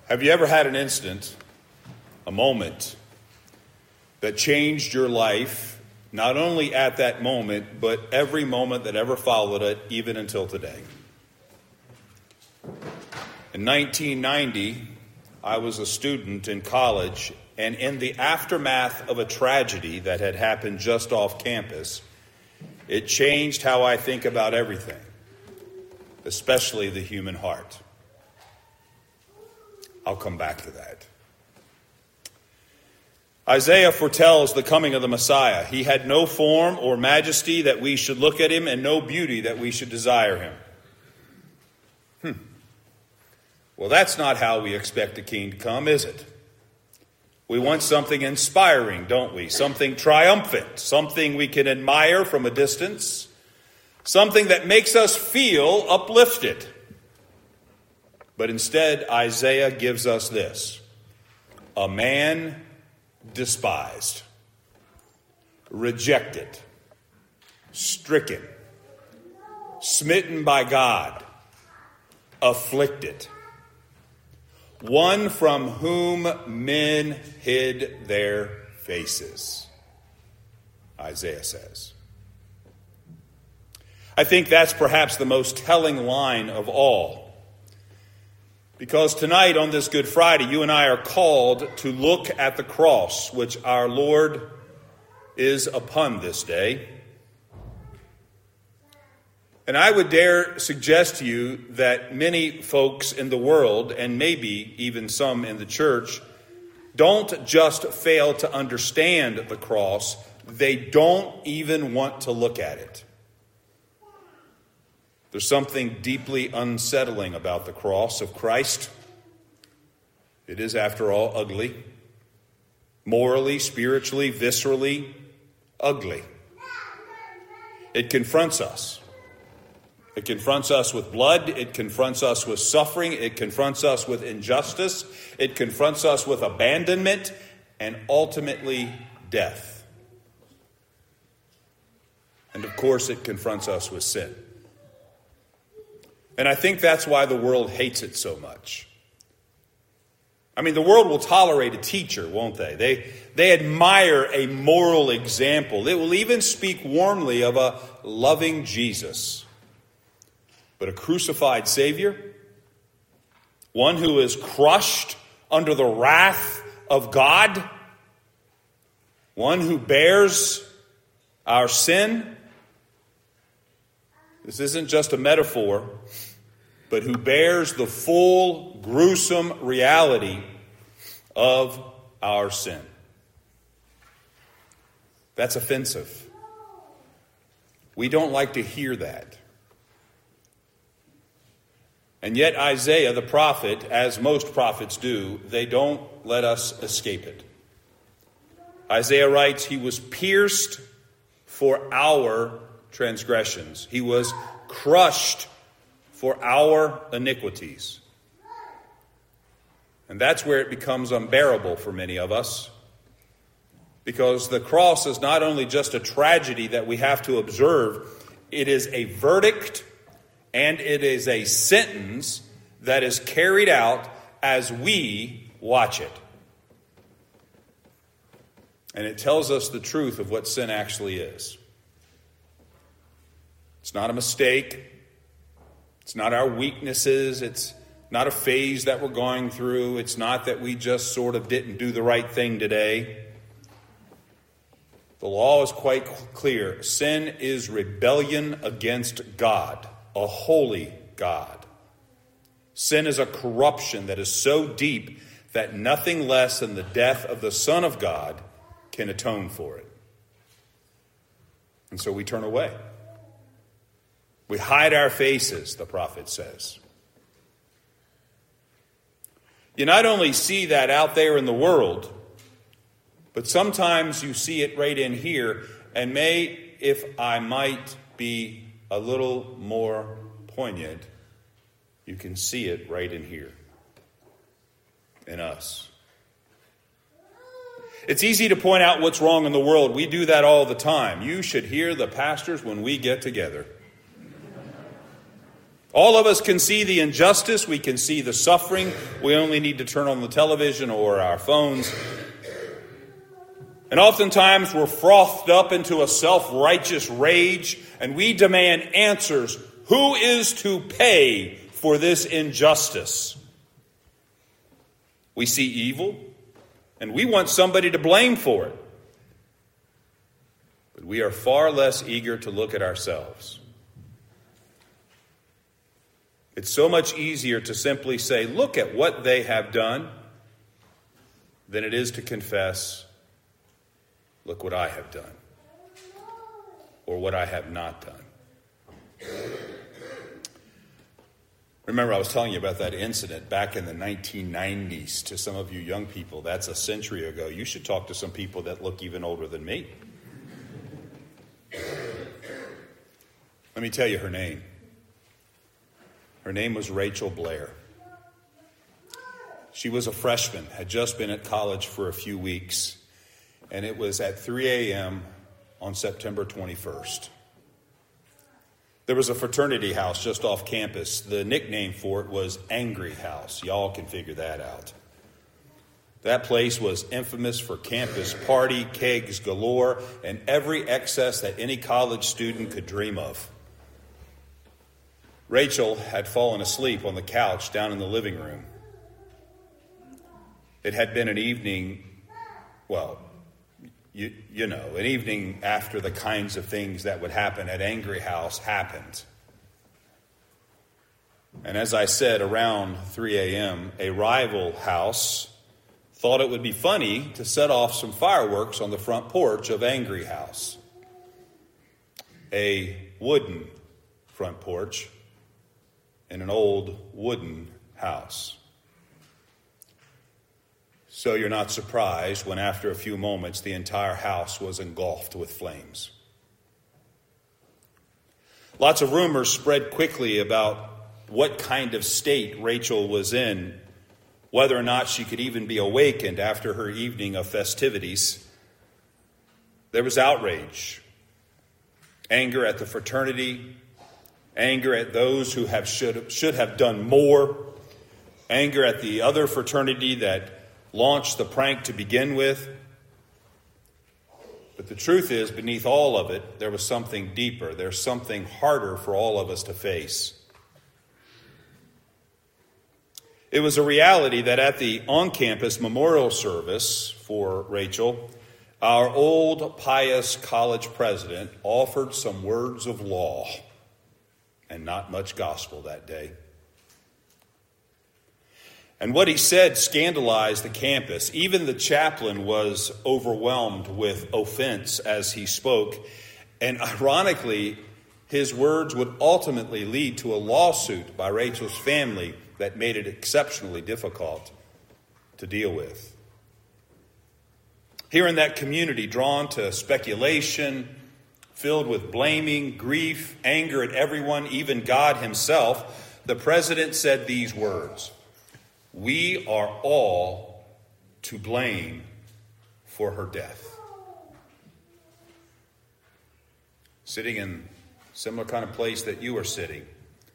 Have you ever had an instant, a moment, that changed your life, not only at that moment, but every moment that ever followed it, even until today? In 1990, I was a student in college, and in the aftermath of a tragedy that had happened just off campus, it changed how I think about everything, especially the human heart. I'll come back to that. Isaiah foretells the coming of the Messiah. He had no form or majesty that we should look at him, and no beauty that we should desire him. Well, that's not how we expect a king to come, is it? We want something inspiring, don't we? Something triumphant, something we can admire from a distance, something that makes us feel uplifted. But instead, Isaiah gives us this: a man despised, rejected, stricken, smitten by God, afflicted, one from whom men hid their faces, Isaiah says. I think that's perhaps the most telling line of all. Because tonight on this Good Friday, you and I are called to look at the cross, which our Lord is upon this day. And I would dare suggest to you that many folks in the world, and maybe even some in the church, don't just fail to understand the cross, they don't even want to look at it. There's something deeply unsettling about the cross of Christ. It is, after all, ugly. Morally, spiritually, viscerally, ugly. It confronts us. It confronts us with blood. It confronts us with suffering. It confronts us with injustice. It confronts us with abandonment and ultimately death. And of course, it confronts us with sin. And I think that's why the world hates it so much. I mean, the world will tolerate a teacher, won't they? They admire a moral example. It will even speak warmly of a loving Jesus. But a crucified Savior, one who is crushed under the wrath of God, one who bears our sin. This isn't just a metaphor, but who bears the full, gruesome reality of our sin. That's offensive. We don't like to hear that. And yet Isaiah, the prophet, as most prophets do, they don't let us escape it. Isaiah writes, he was pierced for our transgressions. He was crushed for our iniquities. And that's where it becomes unbearable for many of us. Because the cross is not only just a tragedy that we have to observe, it is a verdict and it is a sentence that is carried out as we watch it. And it tells us the truth of what sin actually is. It's not a mistake. It's not our weaknesses. It's not a phase that we're going through. It's not that we just sort of didn't do the right thing today. The law is quite clear. Sin is rebellion against God, a holy God. Sin is a corruption that is so deep that nothing less than the death of the Son of God can atone for it. And so we turn away. We hide our faces, the prophet says. You not only see that out there in the world, but sometimes you see it right in here. And may, if I might be a little more poignant, you can see it right in here, in us. It's easy to point out what's wrong in the world. We do that all the time. You should hear the pastors when we get together. All of us can see the injustice. We can see the suffering. We only need to turn on the television or our phones. And oftentimes we're frothed up into a self-righteous rage, and we demand answers. Who is to pay for this injustice? We see evil, and we want somebody to blame for it. But we are far less eager to look at ourselves. It's so much easier to simply say, look at what they have done, than it is to confess, look what I have done, or what I have not done. Remember, I was telling you about that incident back in the 1990s. To some of you young people, that's a century ago. You should talk to some people that look even older than me. Let me tell you her name. Her name was Rachel Blair. She was a freshman, had just been at college for a few weeks, and it was at 3 a.m. on September 21st. There was a fraternity house just off campus. The nickname for it was Angry House. Y'all can figure that out. That place was infamous for campus party, kegs galore, and every excess that any college student could dream of. Rachel had fallen asleep on the couch down in the living room. It had been an evening, well, you know, an evening after the kinds of things that would happen at Angry House happened. And as I said, around 3 a.m., a rival house thought it would be funny to set off some fireworks on the front porch of Angry House. A wooden front porch in an old wooden house. So you're not surprised when after a few moments the entire house was engulfed with flames. Lots of rumors spread quickly about what kind of state Rachel was in, whether or not she could even be awakened after her evening of festivities. There was outrage, anger at the fraternity, anger at those who should have done more, anger at the other fraternity that launched the prank to begin with. But the truth is, beneath all of it, there was something deeper. There's something harder for all of us to face. It was a reality that at the on-campus memorial service for Rachel, our old pious college president offered some words of law and not much gospel that day. And what he said scandalized the campus. Even the chaplain was overwhelmed with offense as he spoke. And ironically, his words would ultimately lead to a lawsuit by Rachel's family that made it exceptionally difficult to deal with. Here in that community, drawn to speculation, filled with blaming, grief, anger at everyone, even God himself, the president said these words: "We are all to blame for her death." Sitting in a similar kind of place that you are sitting,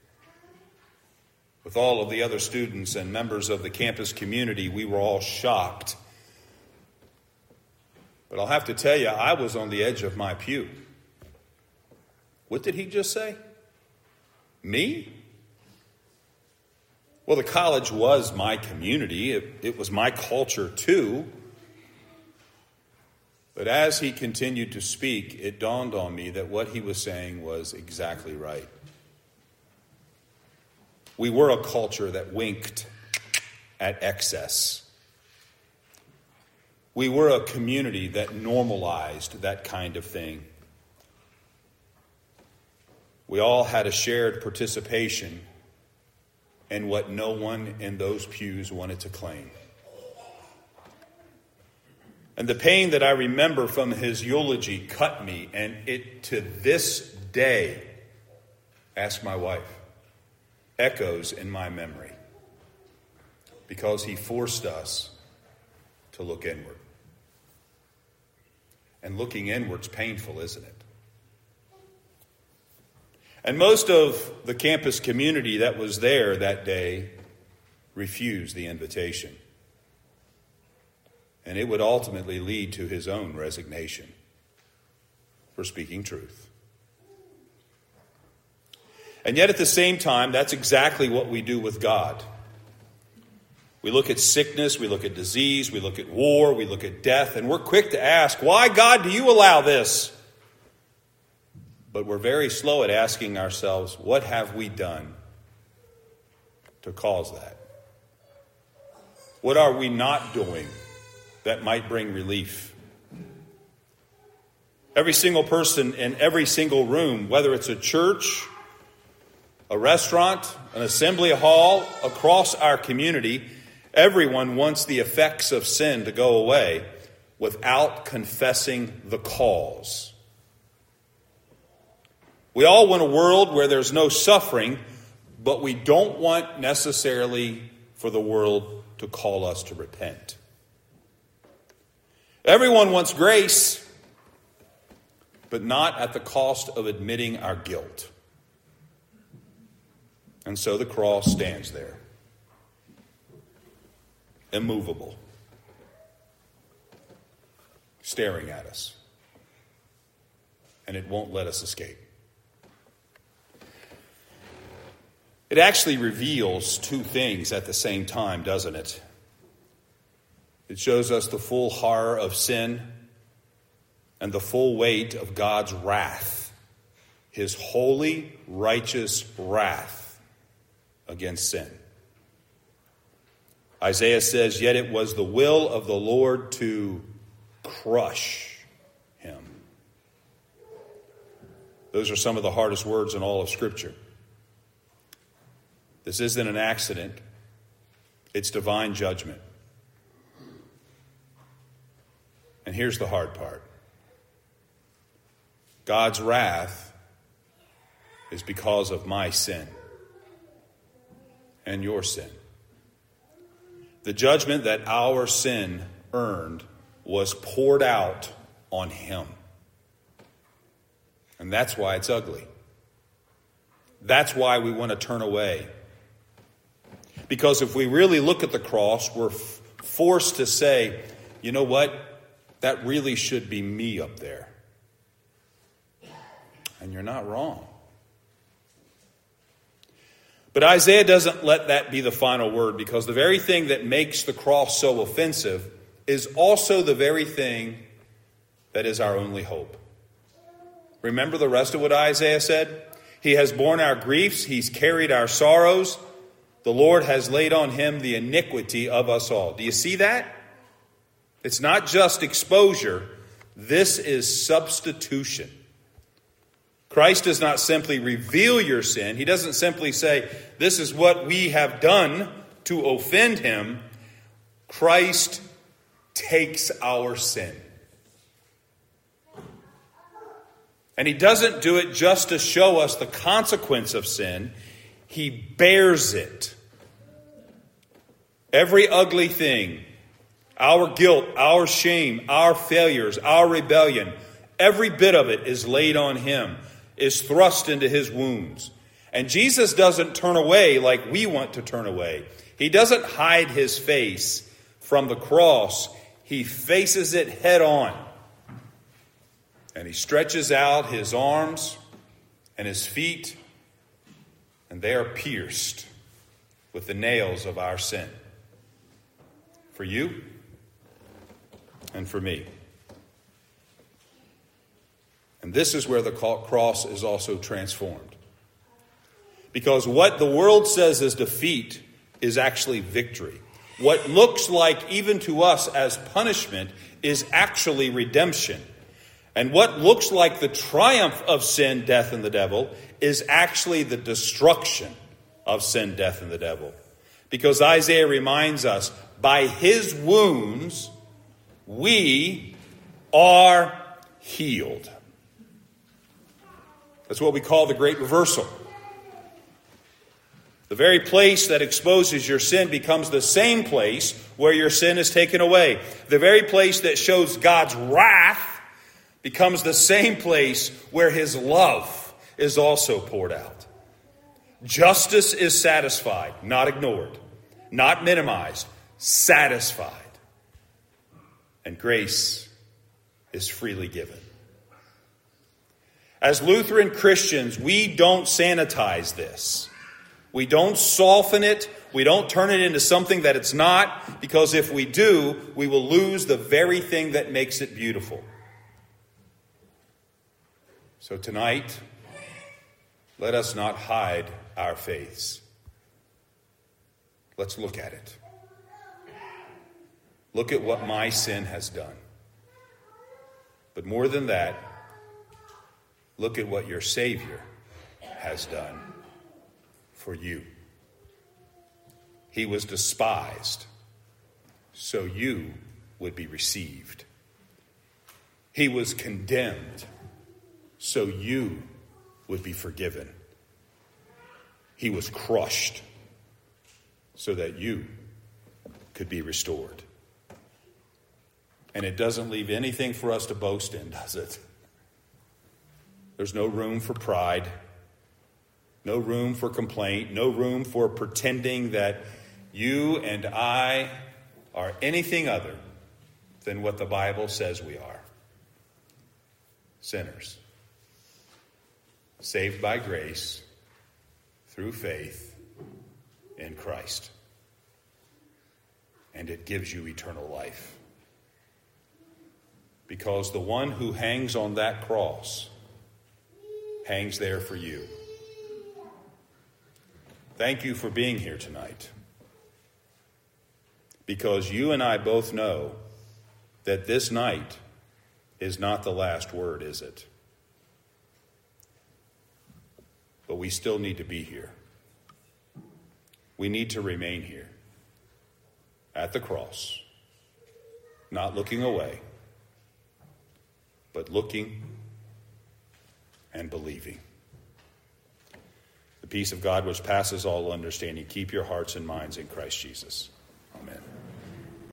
with all of the other students and members of the campus community, we were all shocked. But I'll have to tell you, I was on the edge of my pew. What did he just say? Me? Well, the college was my community. It was my culture too. But as he continued to speak, it dawned on me that what he was saying was exactly right. We were a culture that winked at excess. We were a community that normalized that kind of thing. We all had a shared participation in what no one in those pews wanted to claim. And the pain that I remember from his eulogy cut me, and it to this day, ask my wife, echoes in my memory, because he forced us to look inward. And looking inward's painful, isn't it? And most of the campus community that was there that day refused the invitation. And it would ultimately lead to his own resignation for speaking truth. And yet at the same time, that's exactly what we do with God. We look at sickness, we look at disease, we look at war, we look at death, and we're quick to ask, why, God, do you allow this? But we're very slow at asking ourselves, what have we done to cause that? What are we not doing that might bring relief? Every single person in every single room, whether it's a church, a restaurant, an assembly hall, across our community, everyone wants the effects of sin to go away without confessing the cause. We all want a world where there's no suffering, but we don't want necessarily for the world to call us to repent. Everyone wants grace, but not at the cost of admitting our guilt. And so the cross stands there, immovable, staring at us, and it won't let us escape. It actually reveals two things at the same time, doesn't it? It shows us the full horror of sin and the full weight of God's wrath, his holy, righteous wrath against sin. Isaiah says, yet it was the will of the Lord to crush him. Those are some of the hardest words in all of Scripture. This isn't an accident. It's divine judgment. And here's the hard part. God's wrath is because of my sin and your sin. The judgment that our sin earned was poured out on him. And that's why it's ugly. That's why we want to turn away. Because if we really look at the cross, we're forced to say, you know what? That really should be me up there. And you're not wrong. But Isaiah doesn't let that be the final word, because the very thing that makes the cross so offensive is also the very thing that is our only hope. Remember the rest of what Isaiah said? He has borne our griefs, he's carried our sorrows. The Lord has laid on him the iniquity of us all. Do you see that? It's not just exposure. This is substitution. Christ does not simply reveal your sin. He doesn't simply say, this is what we have done to offend him. Christ takes our sin. And he doesn't do it just to show us the consequence of sin. He bears it. Every ugly thing, our guilt, our shame, our failures, our rebellion, every bit of it is laid on him, is thrust into his wounds. And Jesus doesn't turn away like we want to turn away. He doesn't hide his face from the cross. He faces it head on. And he stretches out his arms and his feet, and they are pierced with the nails of our sin. For you and for me. And this is where the cross is also transformed. Because what the world says is defeat is actually victory. What looks like, even to us, as punishment is actually redemption. And what looks like the triumph of sin, death, and the devil is actually the destruction of sin, death, and the devil. Because Isaiah reminds us, by his wounds, we are healed. That's what we call the great reversal. The very place that exposes your sin becomes the same place where your sin is taken away. The very place that shows God's wrath becomes the same place where his love is also poured out. Justice is satisfied, not ignored, not minimized, satisfied. And grace is freely given. As Lutheran Christians, we don't sanitize this. We don't soften it. We don't turn it into something that it's not, because if we do, we will lose the very thing that makes it beautiful. So tonight, let us not hide our faiths. Let's look at it. Look at what my sin has done. But more than that, look at what your Savior has done for you. He was despised, so you would be received. He was condemned, so you would be forgiven. He was crushed, so that you could be restored. And it doesn't leave anything for us to boast in, does it? There's no room for pride, no room for complaint, no room for pretending that you and I are anything other than what the Bible says we are. Sinners, saved by grace through faith in Christ. And it gives you eternal life. Because the one who hangs on that cross hangs there for you. Thank you for being here tonight. Because you and I both know that this night is not the last word, is it? But we still need to be here. We need to remain here at the cross, not looking away, but looking and believing. The peace of God which passes all understanding, keep your hearts and minds in Christ Jesus. Amen.